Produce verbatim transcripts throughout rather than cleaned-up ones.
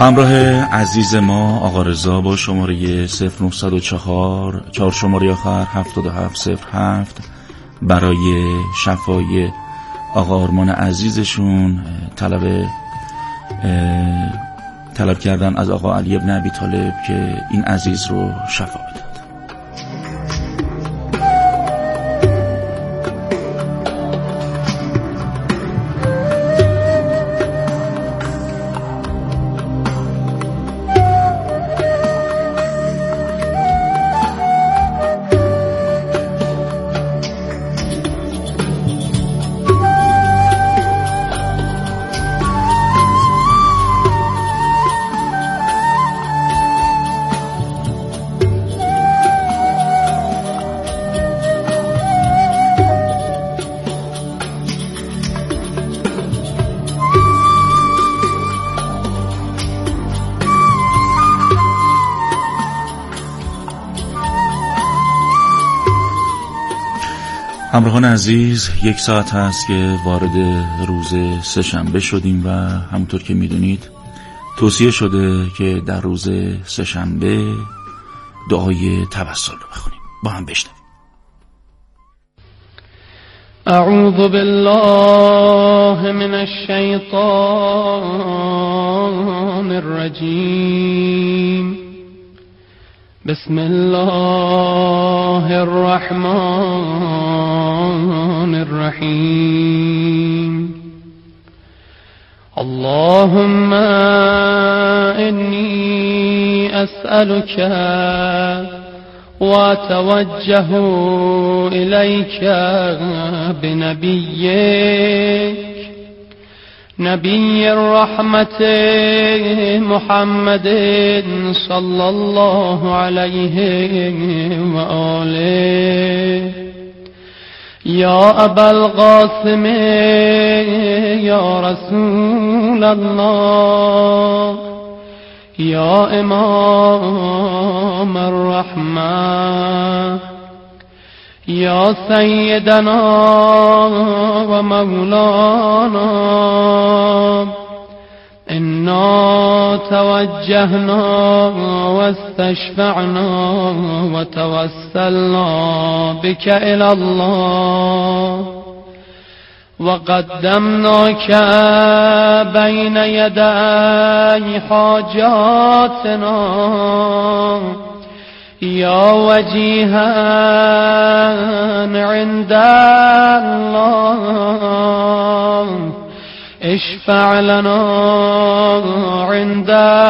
همراه عزیز ما آقا رضا با شماره صفر نه صفر چهار چهار شماره آخر هفتاد و هفت صفر هفت برای شفای آقا آرمان عزیزشون طلب طلب کردن از آقا علی ابن ابی طالب که این عزیز رو شفا بده. همراهان عزیز، یک ساعت هست که وارد روز سه‌شنبه شدیم و همونطور که میدونید توصیه شده که در روز سه‌شنبه دعای توسل رو بخونیم. با هم بشنویم. اعوذ بالله من الشیطان الرجیم. بسم الله الرحمن الرحیم. اللهم انی اسألك واتوجه الیک بنبیک نبی الرحمت محمد صلی الله علیه و آله. یا ابا القاسم یا رسول الله یا امام الرحمه یا سیدنا و مولانا انا توجهنا و استشفعنا و توسلنا بك الى الله و قدمناك بین یدی حاجاتنا یا وجیها عند الله اشفع لنا عند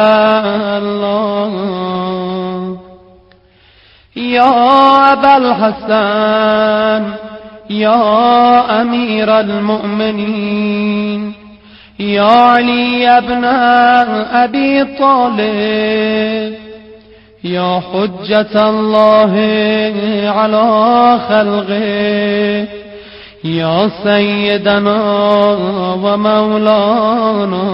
الله. یا ابا الحسن یا امیر المؤمنین یا علی ابن ابی طالب یا حجت الله علی خلقه یا سیدنا و مولانا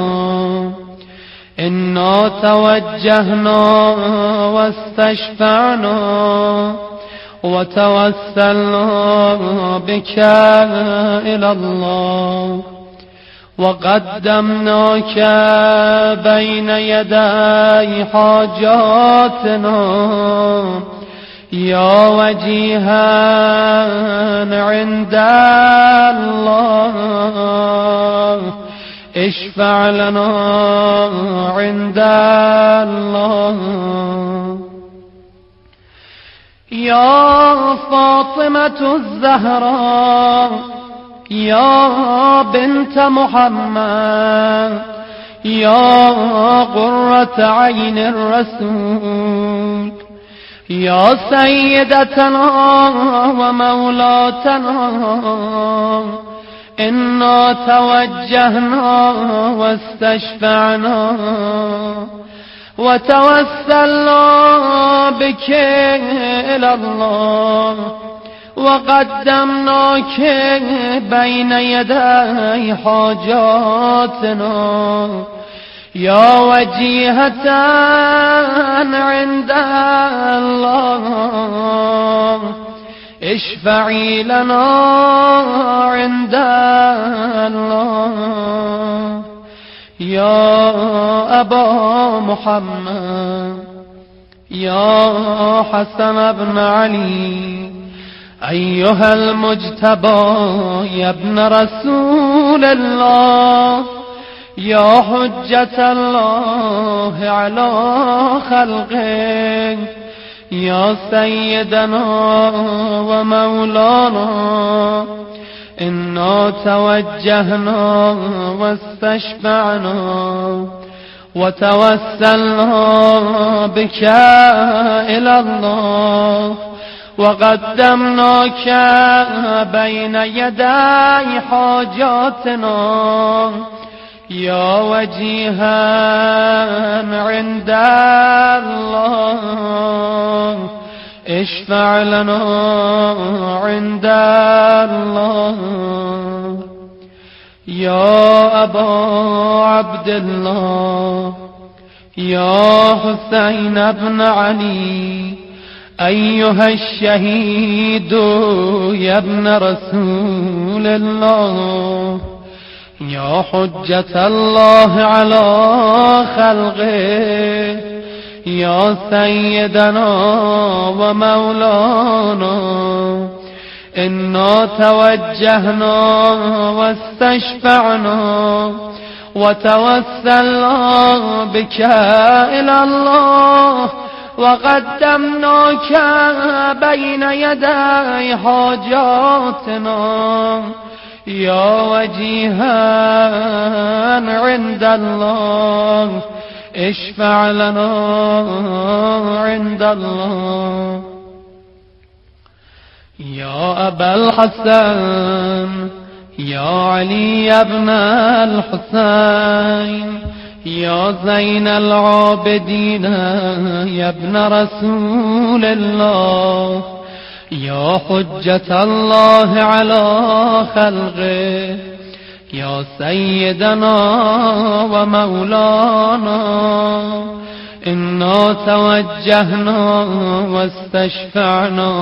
انا توجهنا و استشفعنا و توسلنا بك الى الله و قدمناك بین یدی حاجاتنا یا وجیها عند الله اشفع لنا عند الله. یا فاطمة الزهراء یا بنت محمد یا قرة عین الرسول یا سیدتنا و مولاتنا انا توجهنا و استشفعنا و توسلنا بك الى الله و قدمناك بین یدی حاجاتنا یا وجیهة عند الله اشفعی لنا عند الله. يا أبا محمد يا حسن بن علي أيها المجتبى يا ابن رسول الله يا حجة الله على خلقه يا سيدنا ومولانا إنا توجهنا واستشفعنا وتوسلنا بك إلى الله وقدمناك بين يدي حاجاتنا يا وجيها عند الله اشفع لنا عند الله يا أبا عبد الله يا حسين بن علي أيها الشهيد يا ابن رسول الله يا حجة الله على خلقه يا سيدنا ومولانا إنا توجهنا واستشفعنا وتوسلنا بك إلى الله وقدمناك بين يدي حاجاتنا يا وجيها عند الله اشفع لنا عند الله يا أبا الحسن يا علي بن الحسين يا زين العابدين يا ابن رسول الله يا حجة الله على خلقه يا سيدنا ومولانا إنا توجهنا واستشفعنا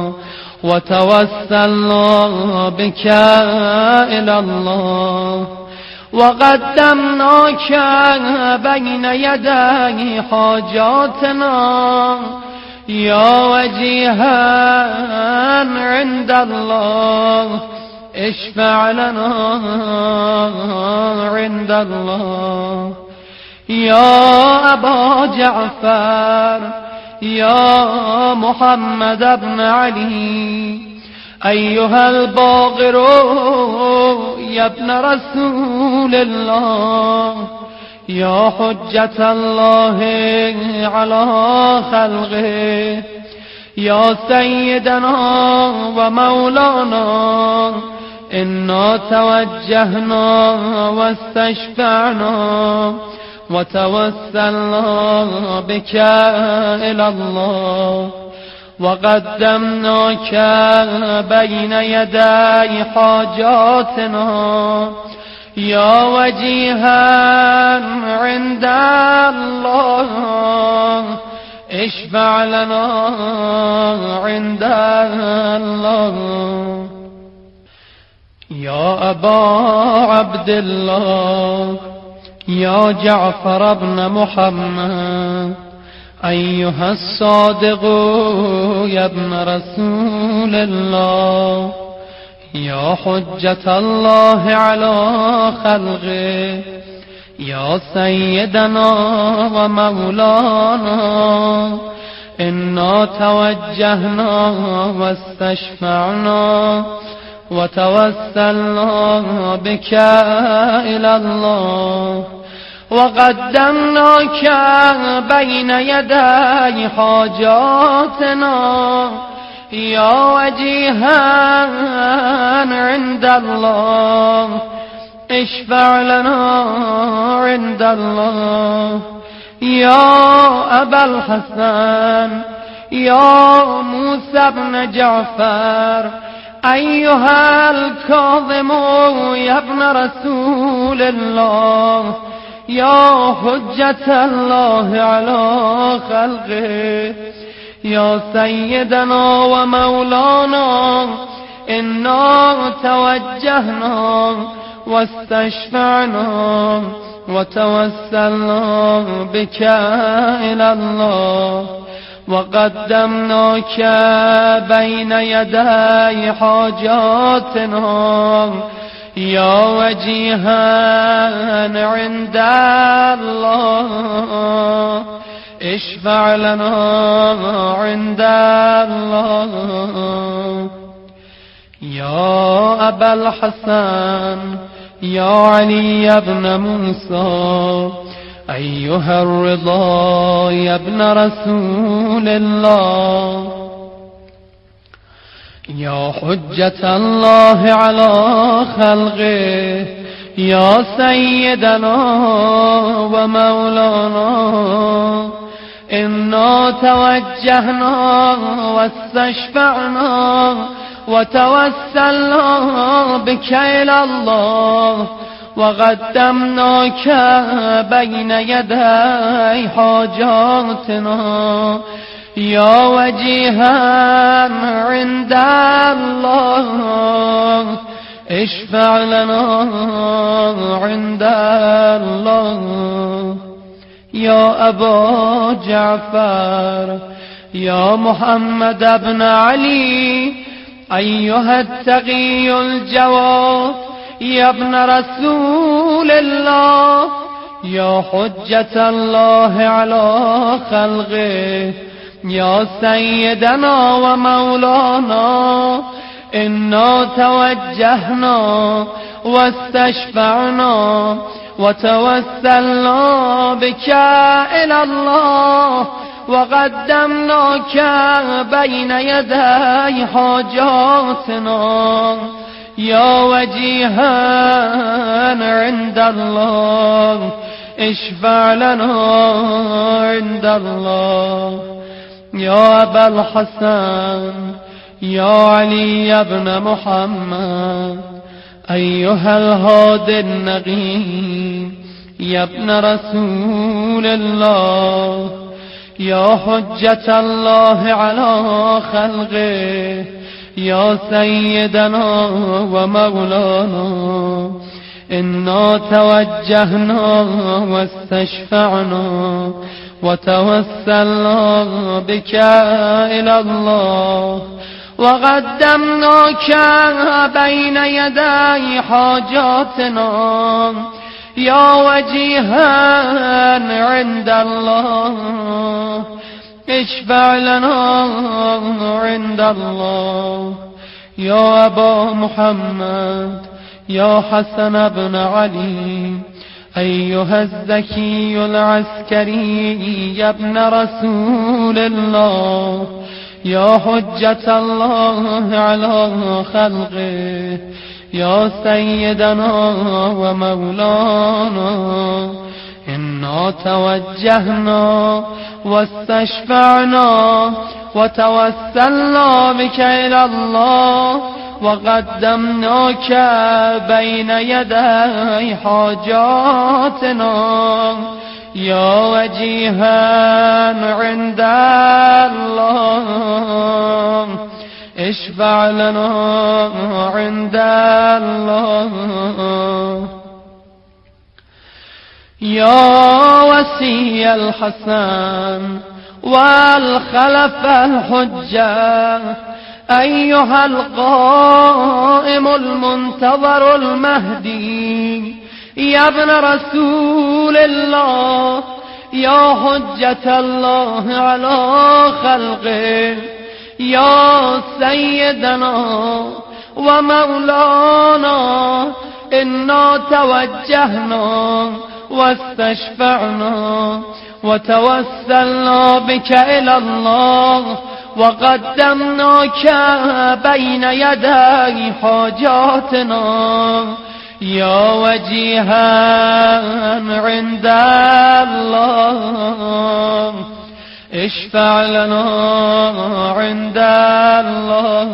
وتوسلنا بك إلى الله وقدمناك بين يدي حاجاتنا يا وجيها عند الله اشفع لنا عند الله يا أبا جعفر يا محمد بن علي أيها الباقر يا ابن رسول الله يا حجة الله على خلقه يا سيدنا ومولانا إنا توجهنا واستشفعنا وتوسلنا بك إلى الله وقدمناك بين يدي حاجاتنا يا وجيها عند الله اشفع لنا عند الله يا أبا عبد الله يا جعفر بن محمد أيها الصادق يا ابن رسول الله يا حجة الله على خلقه يا سيدنا ومولانا إنا توجهنا واستشفعنا وتوسلنا بك إلى الله وقدمناك بين يدي حاجاتنا يا وجيها عند الله اشفع لنا عند الله يا أبا الحسن يا موسى بن جعفر أيها الكاظم يا ابن رسول الله يا حجة الله على خلقه يا سيدنا ومولانا إنا توجهنا واستشفعنا وتوسلنا بك إلى الله وقدمناك بين يدي حاجاتنا يا وجيها عند الله اشفع لنا عند الله يا أبا الحسن يا علي بن موسى أيها الرضا يا ابن رسول الله يا حجة الله على خلقه يا سيدنا ومولانا إنا توجهنا واستشفعنا وتوسلنا بك إلى الله وقدمناك بين يدي حاجاتنا يا وجيها عند الله اشفع لنا عند الله يا أبا جعفر يا محمد بن علي أيها التقي الجواد يا ابن رسول الله يا حجة الله على خلقه يا سيدنا ومولانا إنا توجهنا واستشفعنا وتوسلنا بك إلى الله وقدمناك بين يدي حاجاتنا يا وجيها عند الله اشفع لنا عند الله يا أبا الحسن يا علي بن محمد أيها الهادي النقي يا ابن رسول الله يا حجة الله على خلقه يا سيدنا ومولانا إنا توجهنا واستشفعنا وتوسلنا بك إلى الله وقدمناك بين يدي حاجاتنا يا وجيها عند الله اشفع لنا عند الله يا أبا محمد يا حسن بن علي أيها الزكي العسكري يا ابن رسول الله يا حجة الله على خلقه يا سيدنا ومولانا إنا توجهنا واستشفعنا وتوسلنا بك إلى الله وقدمناك بين يدي حاجاتنا يا وجيها عند الله اشفع لنا عند الله يا وسي الحسن والخلف الحجة أيها القائم المنتظر المهدي يا ابن رسول الله يا حجة الله على خلقه يا سيدنا ومولانا إنا توجهنا واستشفعنا وتوسلنا بك إلى الله وقدمناك بين يدي حاجاتنا يا وجيها عند الله اشفع لنا عند الله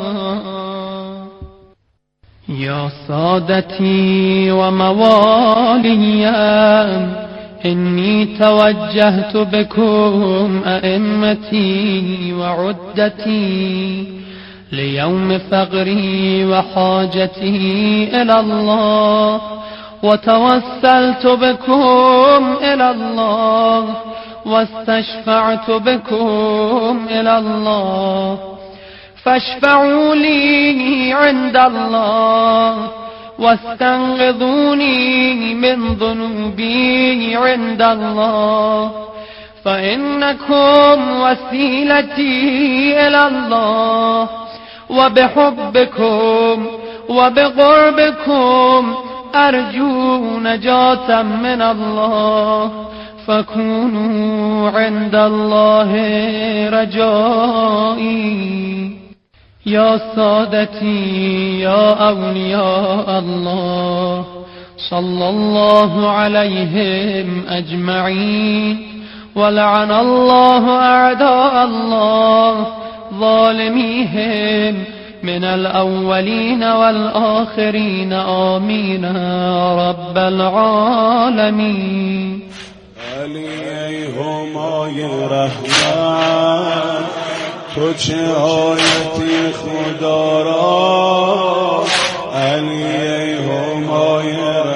يا سادتي وموالي إني توجهت بكم أئمتي وعدتي ليوم فقري وحاجتي إلى الله، وتوسلت بكم إلى الله، واستشفعت بكم إلى الله، فاشفعوا لي عند الله، واستنقذوني من ذنوبي عند الله، فإنكم وسيلتي إلى الله، وبحبكم وبقربكم أرجو نجاة من الله، فكونوا عند الله رجائي. يا سادتي يا أولياء الله، صلى الله عليهم أجمعين، ولعن الله أعداء الله ظالميهم من الأولين والآخرين، آمين رب العالمين. علی همای رحمت، تو چه آیتی خدا را. علی همای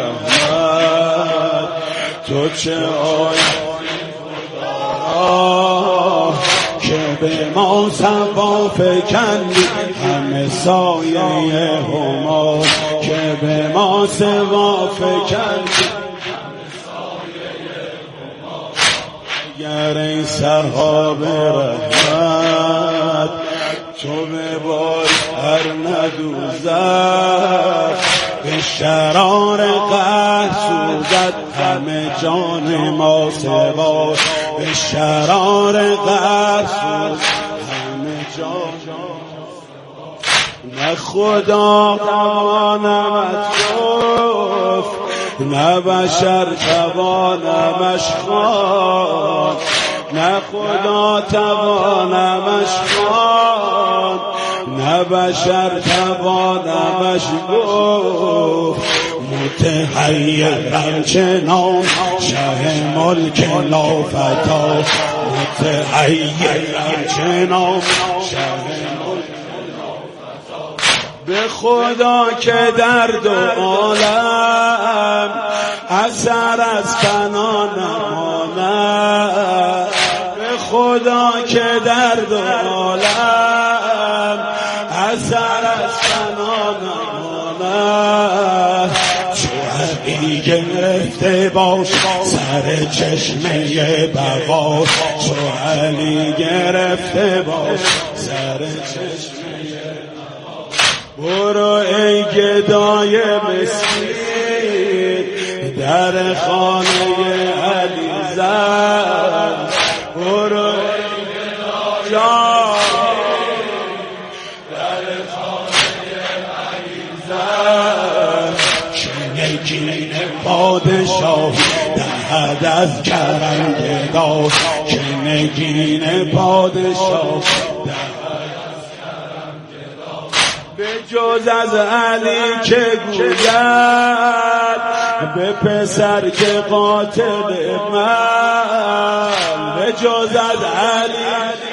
رحمت، تو چه آیتی خدا را، که به ما صفا فکندی همه سایه هما، که به ما صفا فکندی گر ای سحاب رحمت، تو به بار هر ندوزد، به شرار قهر سوزد همه جان ما سوا، به شرار قهر سوزد همه جان. نه خدا توانمت گفت، نه بشر توانمش خواند، نه خدا توانمش خواند، نه بشر توانمش گفت. متحیرم چنان شه ملک لافتا، متحیرم چنان شه به خدا که در دو عالم اثر از فنا نماند، به خدا که در دو عالم اثر از فنا نماند. چو علی گرفته باش سر چشمه بقا، چو علی گرفته باش سر چشمه. برو ای گدای مسکین در خانه علی زن، برو ای گدای در خانه علی زن، که نگین پادشاه دهد از کرم گدا، که نگین پادشاه به جز از علی که گوید، به پسر که قاتل من، به جز از علی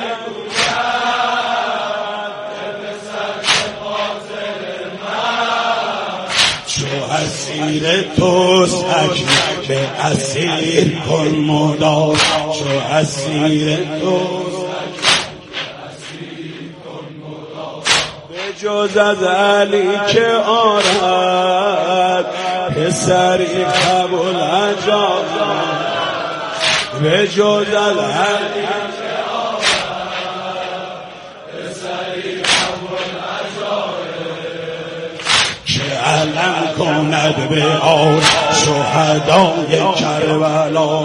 به پسر که قاتل من. چو اسیر توست حکم به اسیر کن مدار، چو اسیر توست جز از علی که آرد پسری قبول انجام، به جز از علی که آرد پسری قبول انجام، که علم کند به آن شهدای کربلا،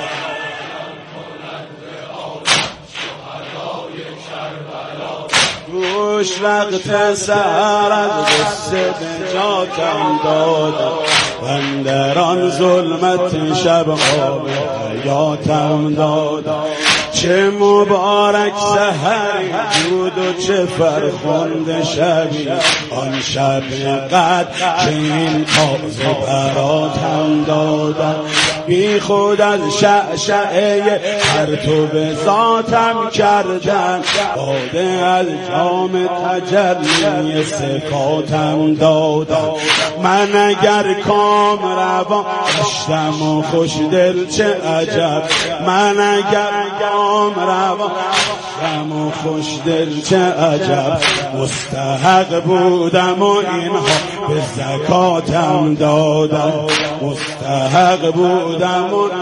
گوش وقت سحر از غصه نجاتم دادم، و در آن ظلمت شب خواب حیاتم دادم. چه مبارک سحری بود و چه فرخنده شبی، آن شب قدر که این تازه براتم دادم. بی خود از شعشعه پرتو ذاتم کردن، باده از جام تجلی صفاتم دادن. من اگر کام روان گشتم و خوش دل چه عجب، من اگر کام روان گشتم و خوش دل چه عجب، مستحق بودم و اینها به زکاتم دادن، مستحق بودم و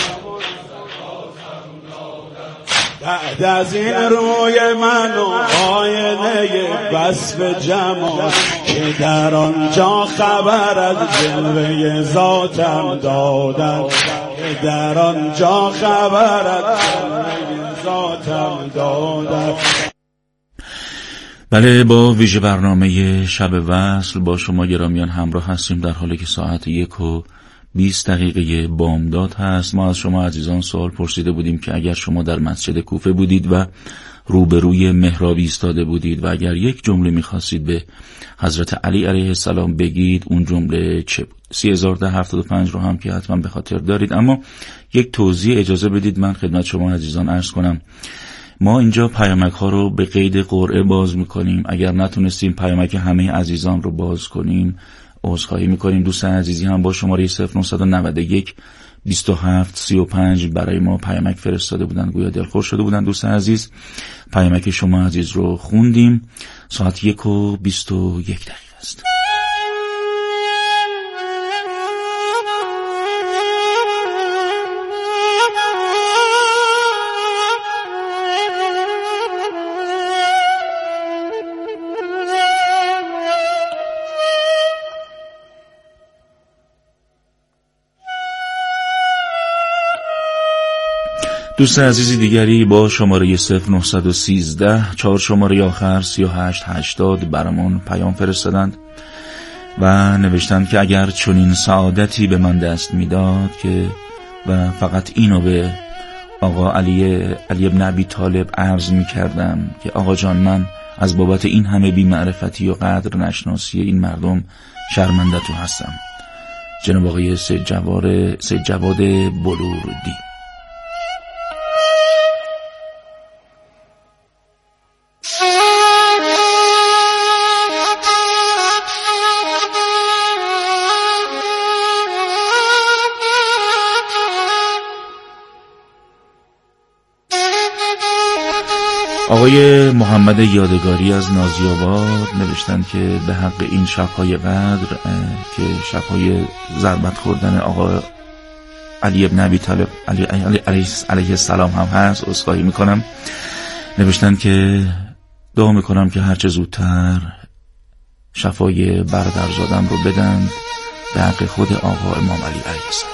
بعد از این روی من و آینه وصف جمال که در آنجا خبر از جلوه ذاتم دادن، که در آنجا خبر از جلوه ذاتم دادن. بله، با ویژه برنامه شب وصل با شما گرامیان همراه هستیم، در حالی که ساعت یک و بیست دقیقه بامداد هست. ما از شما عزیزان سوال پرسیده بودیم که اگر شما در مسجد کوفه بودید و روبروی محراب ایستاده بودید و اگر یک جمله می‌خواستید به حضرت علی علیه السلام بگید، اون جمله چه بود؟ سی هزار و ده هفتاد و پنج رو هم که حتما به خاطر دارید، اما یک توضیح اجازه بدید من خدمت شما عزیزان عرض کنم. ما اینجا پیامک ها رو به قید قرعه باز میکنیم. اگر نتونستیم پیامک همه عزیزان رو باز کنیم عذرخواهی میکنیم. دوستان عزیزی هم با شماره صفر نه نه یک بیست و هفت سی و پنج برای ما پیامک فرستاده بودن، گویا دلخور شده بودن. دوستان عزیز، پیامک شما عزیز رو خوندیم. ساعت یک و بیست و یک دقیقه است. دوست عزیزی دیگری با شماره صفر نه یک سه چهار شماره آخر سی و هشت هشتاد برامون پیام فرستادند و نوشتند که اگر چنین سعادتی به من دست میداد که و فقط اینو به آقا علی علی ابن ابی طالب عرض میکردم که آقا جان، من از بابت این همه بی‌معرفتی و قدر نشناسی این مردم شرمنده تو هستم. جناب آقای سید جواد سید جواد بلوردی. آقای محمد یادگاری از نازی‌آباد نوشتند که به حق این شب‌های قدر که شب‌های ضربت خوردن آقا علی ابن ابی طالب علی علیه السلام هم هست، عذرخواهی میکنم. نوشتند که دعا میکنم که هرچه زودتر شفای برادرزادم رو بدن به حق خود آقا امام علی علیه السلام.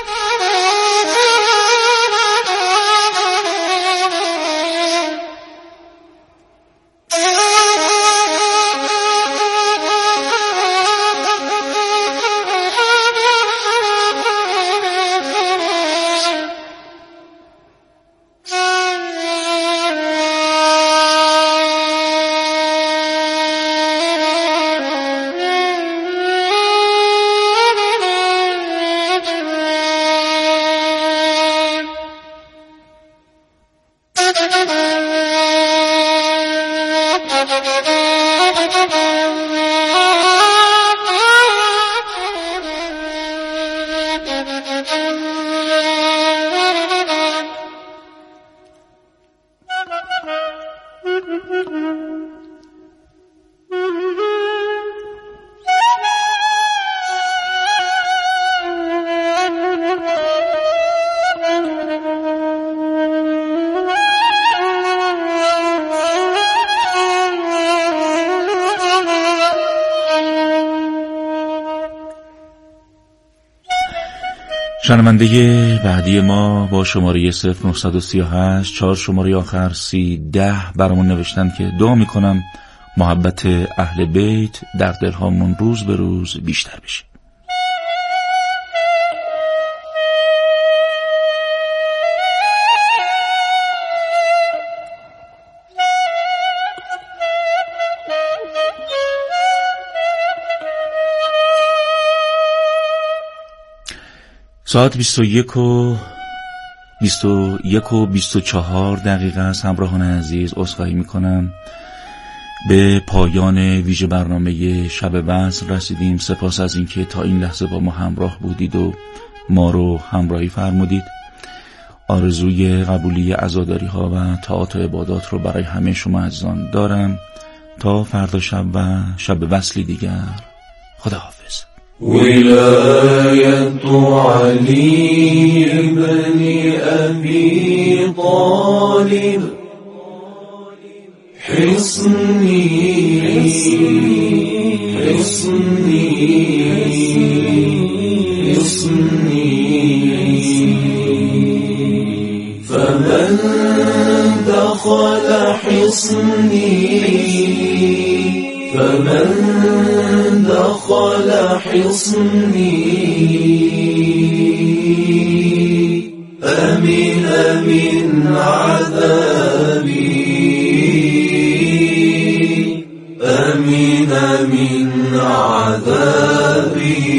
شنونده بعدی ما با شماره صفر نه سه هشت چهار شماره آخر سی ده برامون نوشتن که دعا میکنم محبت اهل بیت در دلهامون روز به روز بیشتر بشه. ساعت بیست و یک و بیست و یک و بیست و چهار دقیقه است. همراهان عزیز، عذرخواهی میکنم، به پایان ویژه برنامه شب وصل رسیدیم. سپاس از اینکه تا این لحظه با ما همراه بودید و ما رو همراهی فرمودید. آرزوی قبولی عزاداری ها و طاعات و عبادات رو برای همه شما عزیزان دارم. تا فردا شب و شب وصلی دیگر، خداحافظ. ولایت علی بن ابی طالب حصنی حصنی حصنی فمن دخل حصني فمن دخل حصني أمن من عذابي أمن من عذابي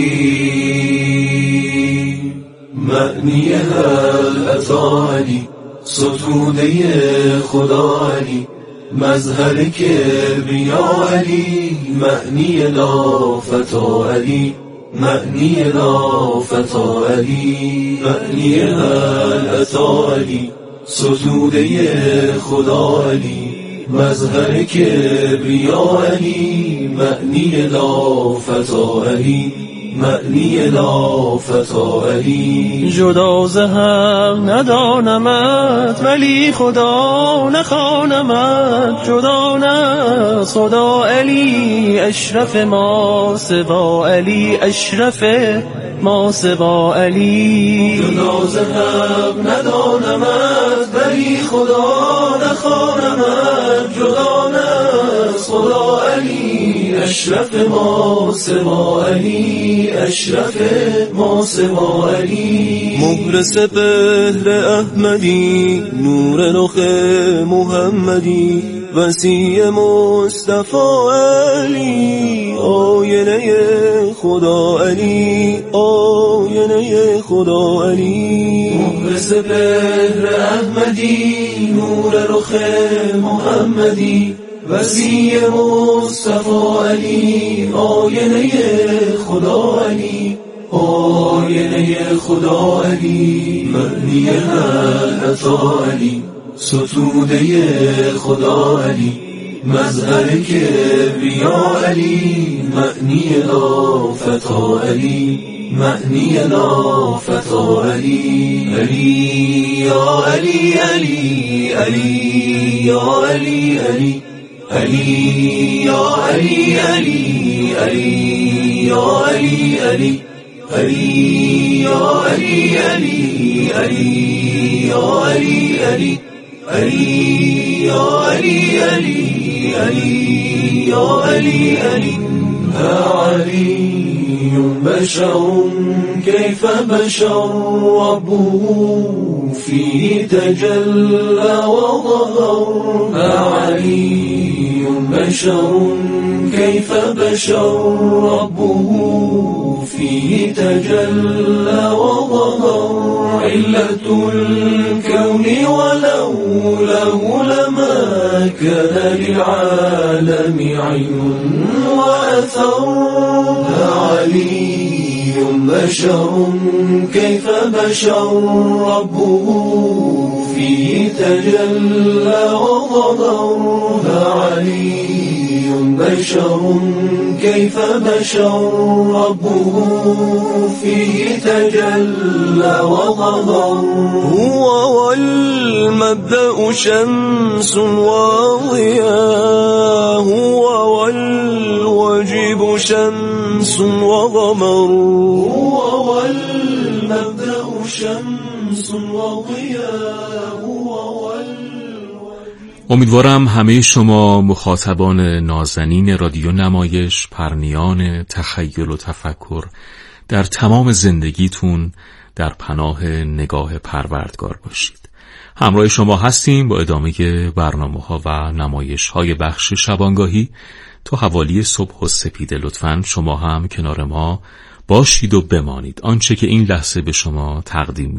معنی هل اتانی ستوده خدا علی مظهر کبریا علی معنی لا فتا علی معنی لا فتا علی معنی هل اتا علی ستوده خدا علی مظهر کبریا علی معنی لا فتا علی معنی لا فتا علی جدا ز هم ندانمت ولی خدا نخوانمت جدا نه خدا علی اشرف ما سوا علی اشرف ما سوا علی جدا ز هم ندانمت ولی خدا نخوانمت جدا نه خدا علی اشرف ما سوا علی اشرف ما سوا علی مهر سپهر احمدی نور رخ محمدی وسیع مصطفی علی آینه خدا علی آینه خدا علی مهر سپهر احمدی نور رخ محمدی وسیع مصطفی علی آینه خدا علی آینه خدا علی معنی هل اتا علی ستوده خدا علی مظهر کبریا علی معنی لا فتا علی معنی لا فتا علی علی یا علی علی علی یا علی علی علی یا علی علی علی یا علی علی علی یا علی علی علی یا علی علی علی یا علی علی علی یا علی علی علی بشر كيف بشر ربه فيه تجلى وظهر علي بشر كيف بشر ربه فيه تجلى وظهر علة الكون ولوله لما كان للعالم عين وأثر علي بشر كيف بشر ربه فيه تجلى وظهر علي بشر كيف بشر ربه فيه تجلى وظهر هو والمبدأ شمس وضياء هو والواجب شمس وقمر هو والمبدأ شمس وضياء هو امیدوارم همه شما مخاطبان نازنین رادیو نمایش پرنیان تخیل و تفکر در تمام زندگیتون در پناه نگاه پروردگار باشید. همراه شما هستیم با ادامه برنامه‌ها و نمایش‌های بخش شبانگاهی تا حوالی صبح و سپیده. لطفاً شما هم کنار ما باشید و بمانید. آنچه که این لحظه به شما تقدیم